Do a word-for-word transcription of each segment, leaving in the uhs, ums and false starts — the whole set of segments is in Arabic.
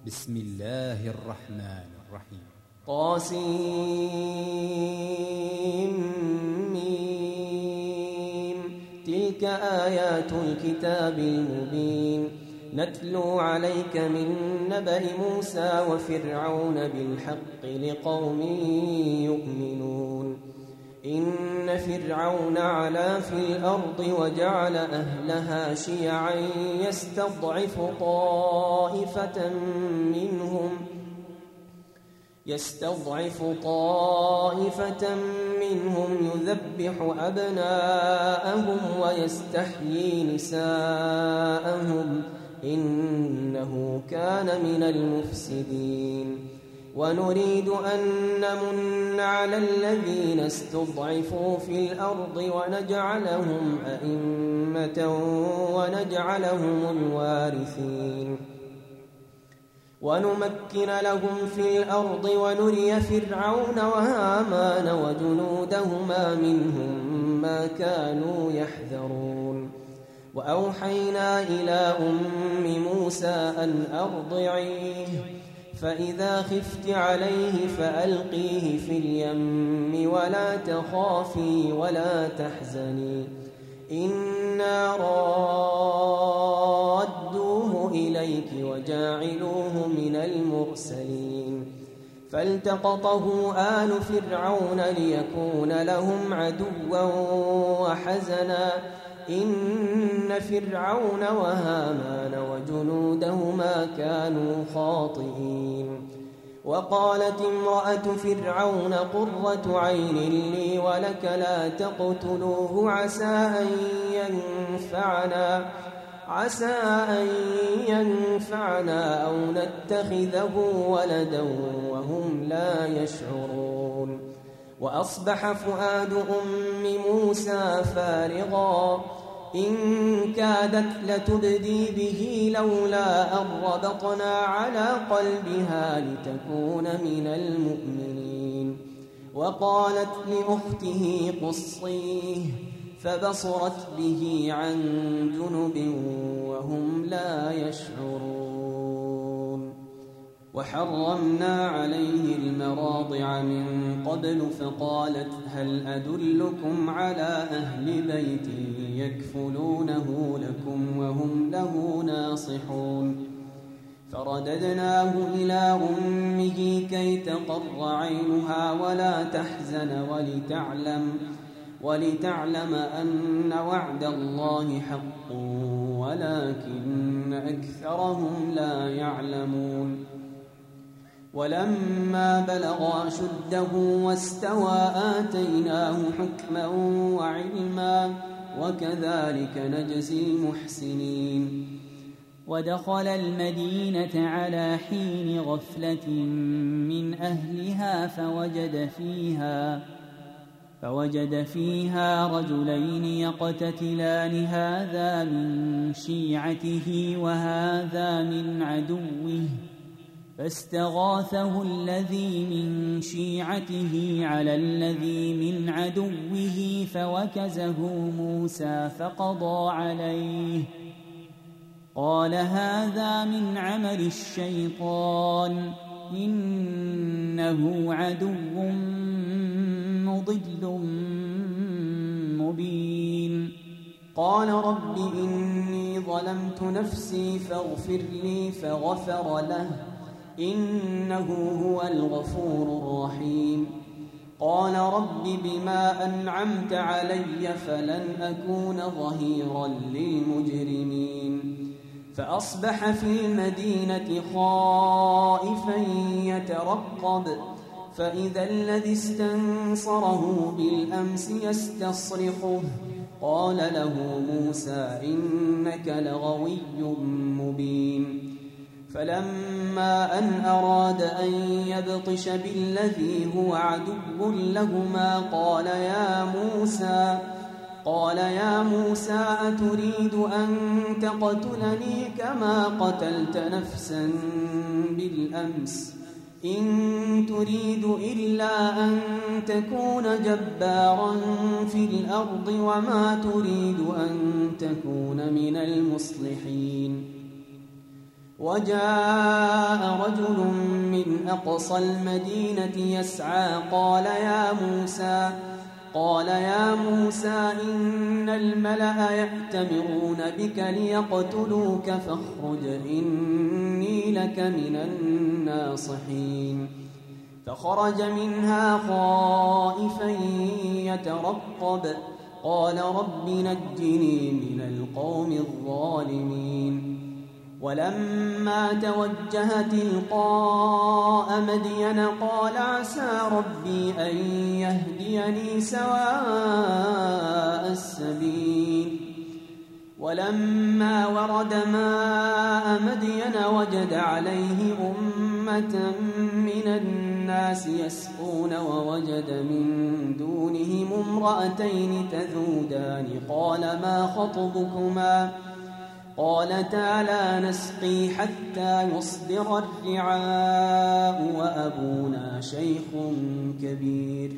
بسم الله الرحمن الرحيم. طاسيم. تلك آيات الكتاب المبين نتلو عليك من نبأ موسى وفرعون بالحق لقوم يؤمنون. إن فرعون علا في الأرض وجعل أهلها شيعا يستضعف طائفة منهم يستضعف طائفة منهم يذبح أبناءهم ويستحيي نساءهم إنه كان من المفسدين. ونريد أن نمن على الذين استضعفوا في الأرض ونجعلهم أئمة ونجعلهم الوارثين ونمكن لهم في الأرض ونري فرعون وهامان وجنودهما منهم ما كانوا يحذرون. وأوحينا إلى أم موسى أن أرضعيه فإذا خفت عليه فألقيه في اليم ولا تخافي ولا تحزني إنا رادوه إليك وجاعلوه من المرسلين. فالتقطه آل فرعون ليكون لهم عدوا وحزنا إن فرعون وهامان وجنودهما كانوا خاطئين. وقالت امرأة فرعون قرة عين لي ولك لا تقتلوه عسى أن ينفعنا عسى أن ينفعنا أو نتخذه ولدا وهم لا يشعرون. وأصبح فؤاد أم موسى فارغا إن كادت لتبدي به لولا أن ربطنا على قلبها لتكون من المؤمنين. وقالت لأخته قصيه فبصرت به عن جنب وهم لا يشعرون. وحرمنا عليه المراضع من قبل فقالت هل أدلكم على أهل بيت يكفلونه لكم وهم له ناصحون. فرددناه إلى أمه كي تقر عينها ولا تحزن ولتعلم ولتعلم أن وعد الله حق ولكن أكثرهم لا يعلمون. ولما بلغ أشده واستوى آتيناه حكما وعلما وكذلك نجزي المحسنين. ودخل المدينة على حين غفلة من أهلها فوجد فيها فوجد فيها رجلين يقتتلان هذا من شيعته وهذا من عدوه فاستغاثه الذي من شيعته على الذي من عدوه فوكزه موسى فقضى عليه قال هذا من عمل الشيطان إنه عدو مضل مبين. قال رب إني ظلمت نفسي فاغفر لي فغفر له إنه هو الغفور الرحيم. قال رب بما أنعمت علي فلن أكون ظهيرا للمجرمين. فأصبح في المدينة خائفا يترقب فإذا الذي استنصره بالأمس يستصرخه قال له موسى إنك لغوي مبين. فلما أن أراد أن يبطش بالذي هو عدو لهما قال يا موسى قال يا موسى أتريد أن تقتلني كما قتلت نفسا بالأمس إن تريد إلا أن تكون جبارا في الأرض وما تريد أن تكون من المصلحين. وجاء رجل من أقصى المدينة يسعى قال يا موسى قال يا موسى إن الملأ يأتمرون بك ليقتلوك فاخرج إني لك من الناصحين فخرج منها خائفا يترقب قال رب نجني من القوم الظالمين ولما توجه تلقاء مدين قال عسى ربي أن يهديني سواء السبيل ولما ورد ماء مدين وجد عليه أمة من الناس يسقون ووجد من دونهم امرأتين تذودان قال ما خطبكما قالتا لا نسقي حتى يصدر الرعاء وأبونا شيخ كبير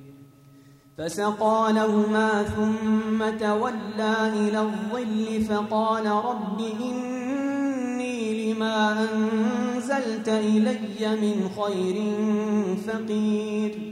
فسقى لهما ثم تولى إلى الظل فقال رب إني لما أنزلت إلي من خير فقير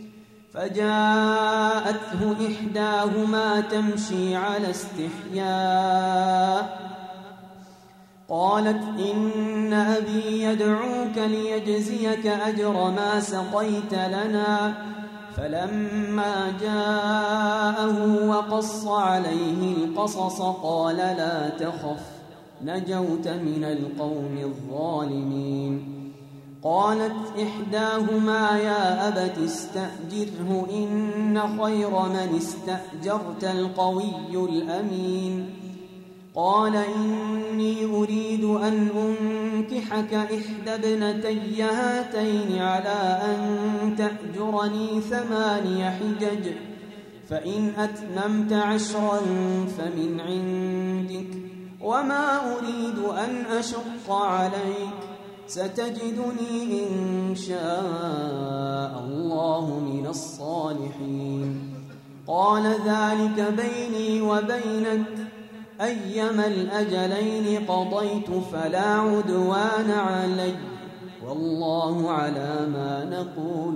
فجاءته إحداهما تمشي على استحياء قالت إن أبي يدعوك ليجزيك أجر ما سقيت لنا فلما جاءه وقص عليه القصص قال لا تخف نجوت من القوم الظالمين قالت إحداهما يا أبت استأجره إن خير من استأجرت القوي الأمين قال إني أريد أن أنكحك إحدى ابنتي هاتين على أن تأجرني ثماني حجج فإن أتممت عشرا فمن عندك وما أريد أن أشق عليك ستجدني إن شاء الله من الصالحين قال ذلك بيني وبينك أيما الأجلين قضيت فلا عدوان علي والله على ما نقول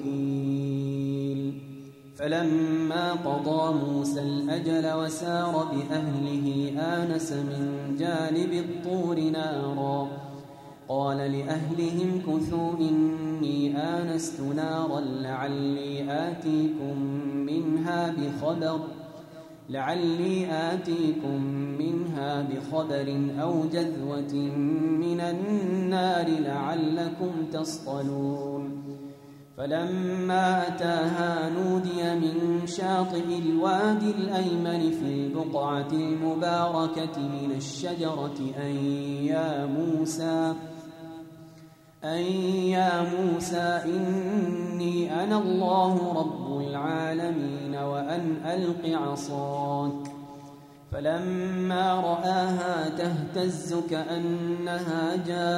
وكيل فلما قضى موسى الأجل وسار بأهله آنس من جانب الطور نارا قال لأهلهم كثوا إني آنست نارا لعلي آتيكم منها بخبر لعلي آتيكم منها بخبر أو جذوة من النار لعلكم تصطلون فلما أتاها نودي من شاطئ الوادي الأيمن في البقعة المباركة من الشجرة أن يا موسى أن يا موسى إني أنا الله رب العالمين وأن ألق عصاك فلما رآها تهتز كأنها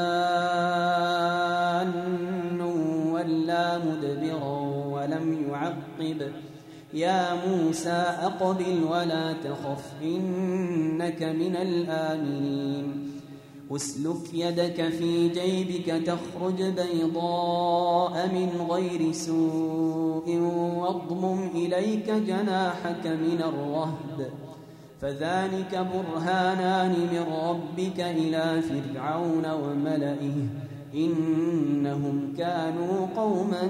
جان ولا مدبرا ولم يعقب يا موسى أقبل ولا تخف إنك من الآمنين أسلك يدك في جيبك تخرج بيضاء من غير سوء واضمم إليك جناحك من الرهب فذلك برهانان من ربك إلى فرعون وملئه إنهم كانوا قوما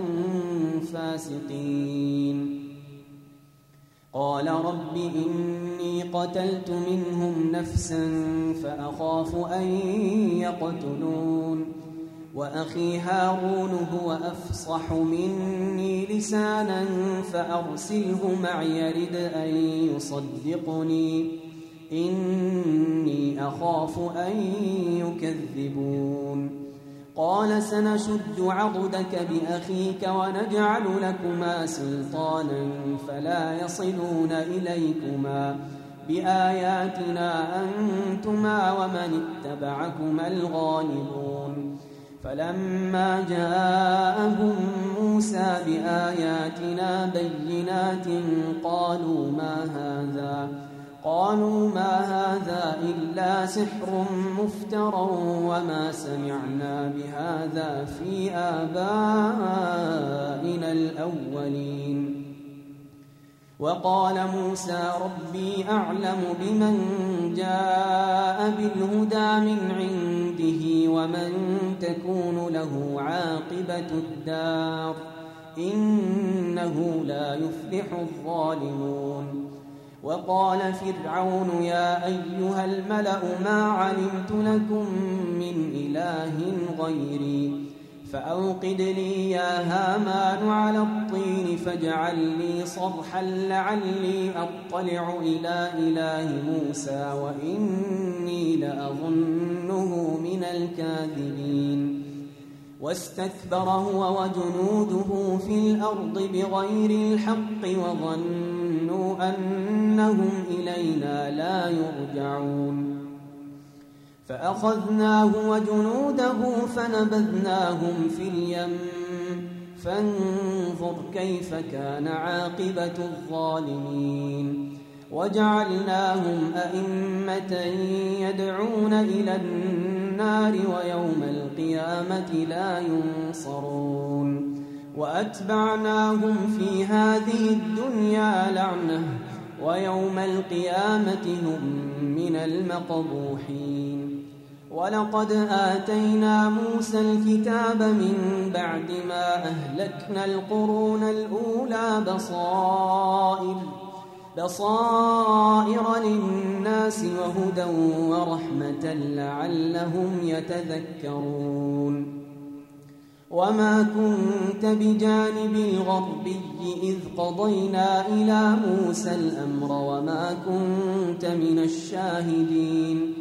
فاسقين قال رب إني قتلت منهم نفسا فأخاف أن يقتلون وأخي هارون هو أفصح مني لسانا فأرسله معي يرد أن يصدقني إني أخاف أن يكذبون قال سنشد عضدك بأخيك ونجعل لكما سلطانا فلا يصلون إليكما بآياتنا أنتما ومن اتبعكما الغالبون فلما جاءهم موسى بآياتنا بينات قالوا ما هذا قالوا ما هذا إلا سحر مفترى وما سمعنا بهذا في آبائنا الأولين. وقال موسى ربي أعلم بمن جاء بالهدى من عنده ومن تكون له عاقبة الدار إنه لا يفلح الظالمون. وقال فرعون يا أيها الملأ ما علمت لكم من إله غيري فأوقد لي يا هامان على الطين فاجعل لي صرحا لعلي أطلع إلى إله موسى وإني لأظنه من الكاذبين. واستكبر هو وجنوده في الأرض بغير الحق وظنوا أنهم إلينا لا يرجعون. فأخذناه وجنوده فنبذناهم في اليم فانظر كيف كان عاقبة الظالمين. وجعلناهم أئمة يدعون إلى النار ويوم القيامة لا ينصرون. وأتبعناهم في هذه الدنيا لعنة ويوم القيامة هم من المقبوحين. ولقد آتينا موسى الكتاب من بعد ما أهلكنا القرون الأولى بصائر بصائر للناس وهدى ورحمة لعلهم يتذكرون. وما كنت بجانب الغربي إذ قضينا إلى موسى الأمر وما كنت من الشاهدين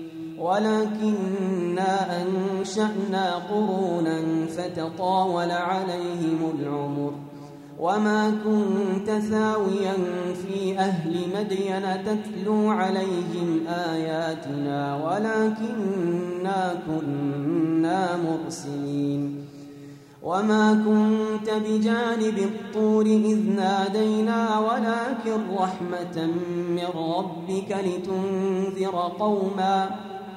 ولكننا أنشأنا قرونا فتطاول عليهم العمر وما كنت ثاويا في أهل مدين تتلو عليهم آياتنا ولكننا كنا مرسلين. وما كنت بجانب الطور إذ نادينا ولكن رحمة من ربك لتنذر قوما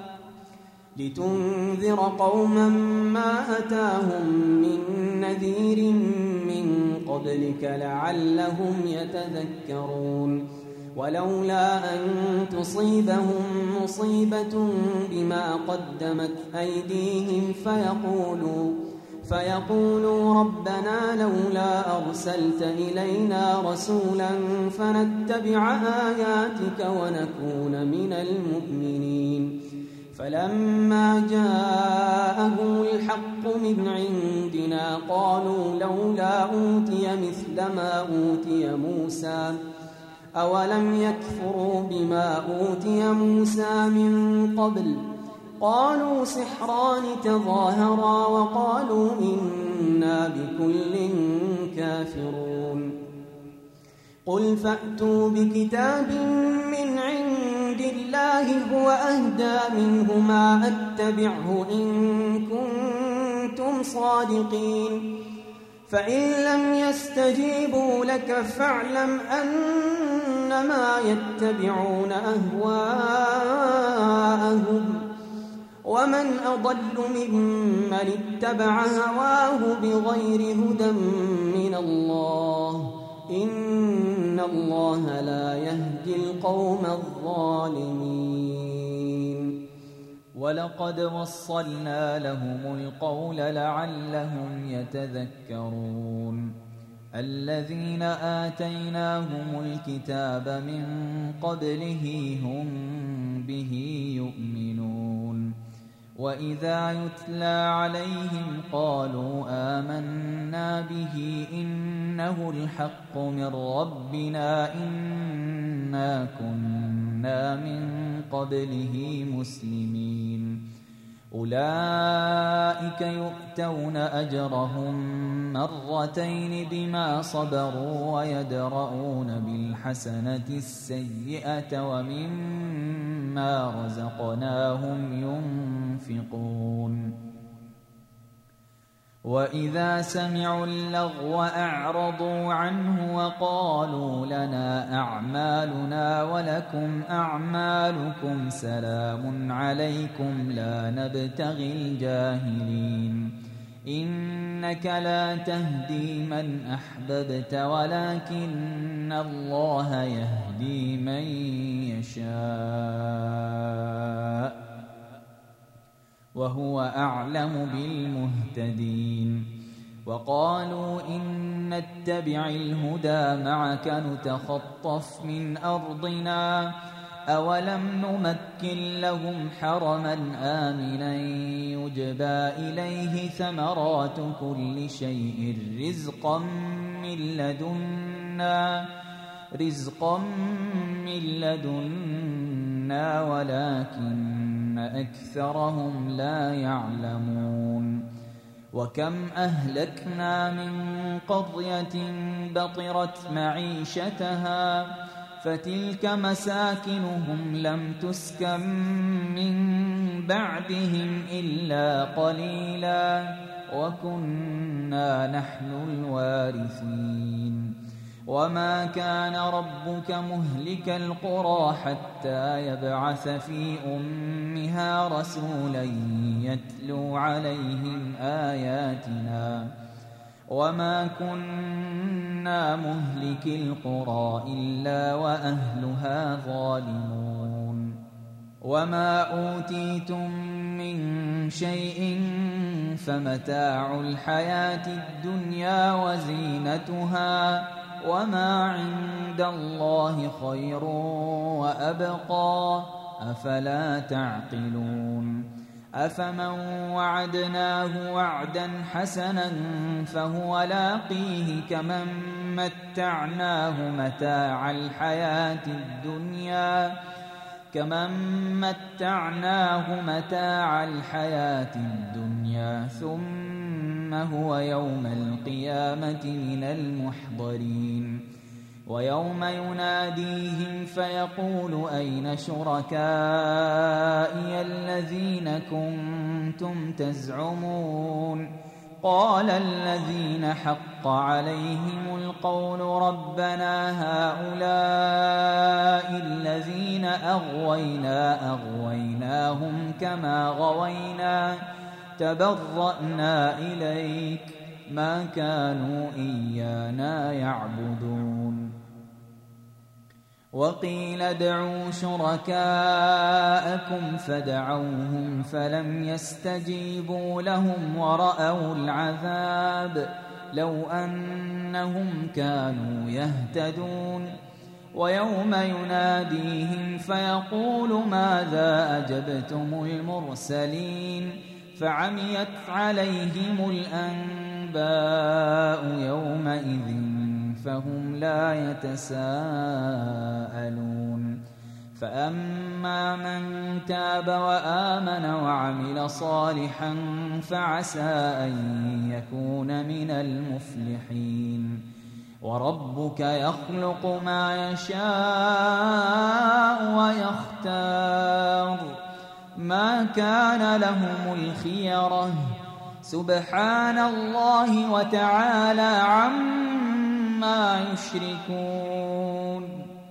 لتنذر قوما ما أتاهم من نذير من قبلك لعلهم يتذكرون. ولولا أن تصيبهم مصيبة بما قدمت أيديهم فيقولوا فيقولوا ربنا لولا أرسلت إلينا رسولا فنتبع آياتك ونكون من المؤمنين. فلما جاءهم الحق من عندنا قالوا لولا أوتي مثل ما أوتي موسى أولم يكفروا بما أوتي موسى من قبل قالوا سحران تظاهرا وقالوا إنا بكل كافرون. قل فأتوا بكتاب من عند الله هو أهدى منهما أتبعه إن كنتم صادقين فإن لم يستجيبوا لك فاعلم أنما يتبعون أهواءهم ومن أضل ممن اتبع هواه بغير هدى من الله إن الله لا يهدي القوم الظالمين. ولقد وصلنا لهم القول لعلهم يتذكرون. الذين آتيناهم الكتاب من قبله هم به يؤمنون. وإذا يتلى عليهم قالوا آمنا به إنه الحق من ربنا إنا كنا من قبله مسلمين. أولئك يؤتون أجرهم مرتين بما صبروا ويدرؤون بالحسنة السيئة ومما رزقناهم ينفقون. وإذا سمعوا اللغو أعرضوا عنه وقالوا لنا أعمالنا ولكم أعمالكم سلام عليكم لا نبتغي الجاهلين إنك لا تهدي من أحببت ولكن الله يهدي من يشاء وهو أعلم بالمهتدين وقالوا إن نتبع الهدى معك نتخطف من أرضنا أولم نمكن لهم حرما آمنا يجبى إليه ثمرات كل شيء رزقا من لدنا رزقا من لدنا ولكن أكثرهم لا يعلمون وكم أهلكنا من قرية بطرت معيشتها فتلك مساكنهم لم تسكن من بعدهم إلا قليلا وكنا نحن الوارثين وما كان ربك مهلك القرى حتى يبعث في أمها رسولا يتلو عليهم آياتنا وما كنا مهلك القرى إلا وأهلها ظالمون وما أوتيتم من شيء فمتاع الحياة الدنيا وزينتها وما عند الله خير وأبقى أفلا تعقلون أفمن وعدناه وعدا حسنا فهو لاقيه كمن متعناه متاع الحياة الدنيا كمن متعناه متاع الحياة الدنيا ثم هو يوم القيامة من المحضرين ويوم يناديهم فيقول أين شركائي الذين كنتم تزعمون قال الذين حق عليهم القول ربنا هؤلاء الذين أغوينا أغويناهم كما غوينا تبرأنا إليك ما كانوا إيانا يعبدون وقيل ادعوا شركاءكم فدعوهم فلم يستجيبوا لهم ورأوا العذاب لو أنهم كانوا يهتدون ويوم يناديهم فيقول ماذا أجبتم المرسلين فعميت عليهم الأنباء يومئذ فهم لا يتساءلون فأما من تاب وآمن وعمل صالحا فعسى أن يكون من المفلحين وربك يخلق ما يشاء ويختار ما كان لهم الخيرة سبحان الله وتعالى عما يشركون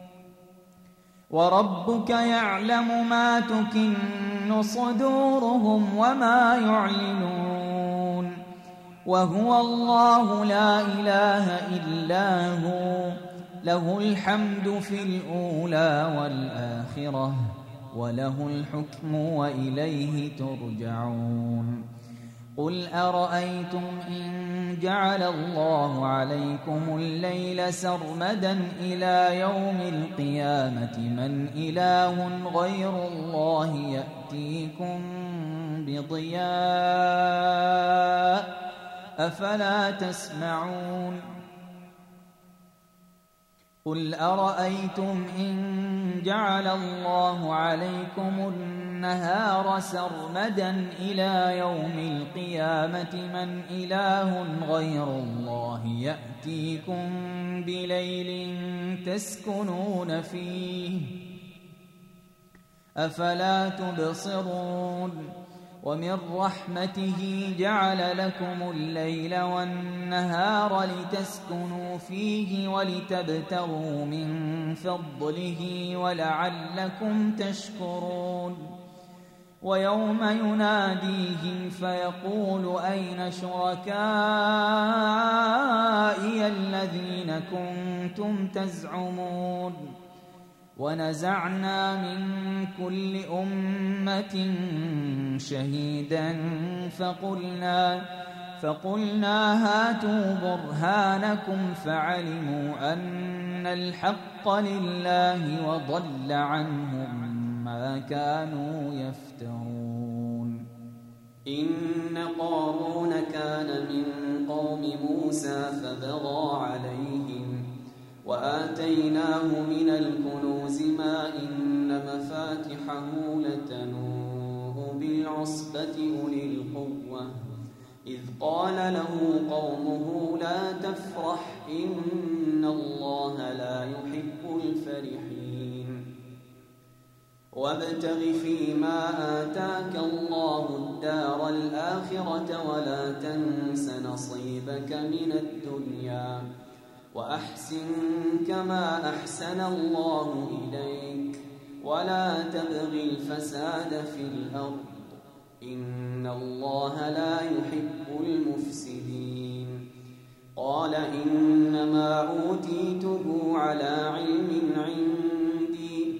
وربك يعلم ما تكن صدورهم وما يعلنون وهو الله لا إله إلا هو له الحمد في الأولى والآخرة وله الحكم وإليه ترجعون قل أرأيتم إن جعل الله عليكم الليل سرمدا إلى يوم القيامة من إله غير الله يأتيكم بضياء أفلا تسمعون قل أرأيتم إن جعل الله عليكم النهار سرمدا إلى يوم القيامة من إله غير الله يأتيكم بليل تسكنون فيه أفلا تبصرون ومن رحمته جعل لكم الليل والنهار لتسكنوا فيه ولتبتغوا من فضله ولعلكم تشكرون ويوم يناديهم فيقول أين شركائي الذين كنتم تزعمون ونزعنا من كل أمة شهيدا فقلنا فقلنا هاتوا برهانكم فعلموا أن الحق لله وضل عنهم ما كانوا يفترون. إن قارون كان من قوم موسى فبغى عليهم وآتيناه من الكنوز ما إن مفاتحه لتنوء بالعصبة أولي القوة إذ قال له قومه لا تفرح إن الله لا يحب الفرحين وابتغ فيما آتاك الله الدار الآخرة ولا تنس نصيبك من الدنيا وأحسن كما أحسن الله إليك ولا تبغ الفساد في الأرض إن الله لا يحب المفسدين. قال إنما أوتيته على علم عندي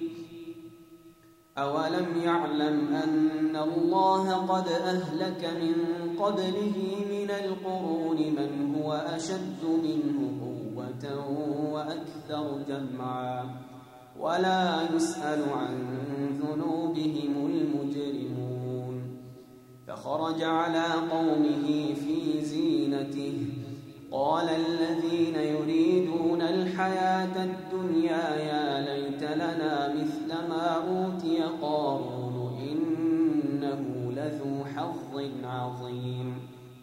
أولم يعلم أن الله قد أهلك من قبله من القرون من هو أشد منه قوة وأكثر جمعا ولا يسأل عن ذنوبهم المجرمون. فخرج على قومه في زينته قال الذين يريدون الحياة الدنيا يا ليت لنا مثل ما أوتي قارون إنه لذو حظ عظيم.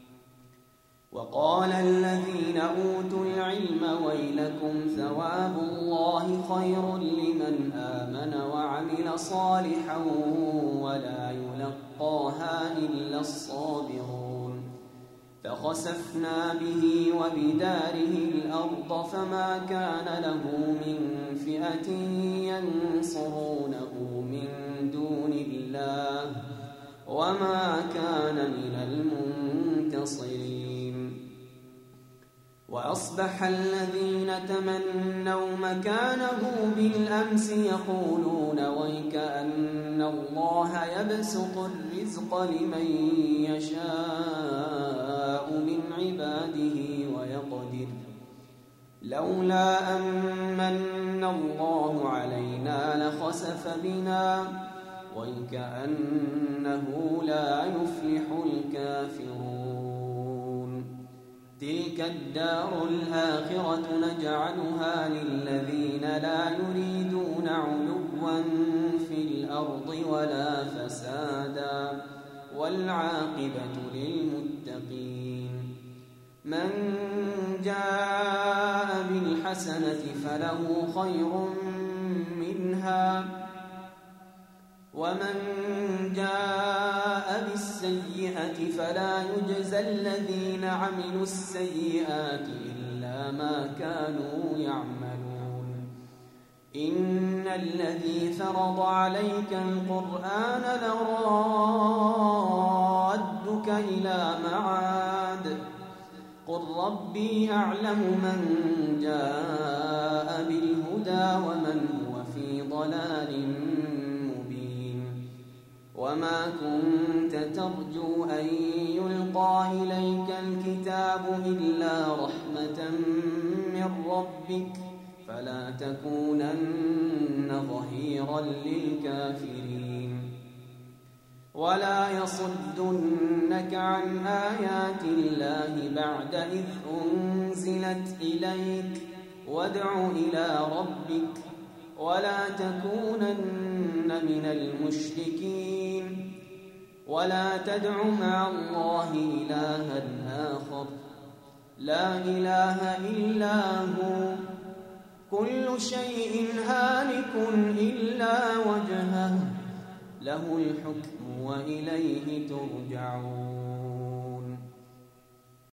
وقال الذين أوتوا العلم ويلكم ثواب الله خير لمن آمن وعمل صالحا ولا يلقاها إلا الصابرون. فخسفنا به وبداره الأرض فما كان له من فئة ينصرونه من دون الله وما كان من المنتصرين. وأصبح الذين تمنوا مكانه بالأمس يقولون ويك أن الله يبسط الرزق لمن يشاء من عباده ويقدر لولا أمن الله علينا لخسف بنا ويكأنه لا يفلح الكافرون. تلك الدار الآخرة نجعلها للذين لا يريدون علوا في الأرض ولا فسادا والعاقبة للمتقين. من جاء بالحسنة فله خير منها ومن جاء بالسيئة فلا يجزى الذين عملوا السيئات إلا ما كانوا يعملون. إن الذي فرض عليك القرآن لرادك إلى معاد قل ربي أعلم من جاء بالهدى ومن هو في ضلال مبين. وما كنت ترجو أن يلقى إليك الكتاب إلا رحمة من ربك فلا تكونن ظهيرا للكافرين. ولا يصدنك عن آيات الله بعد إذ أنزلت إليك وادع إلى ربك ولا تكونن من المشركين. ولا تدع مع الله إلها آخر لا إله إلا هو كل شيء هالك إلا وجهه له الحكم وإليه ترجعون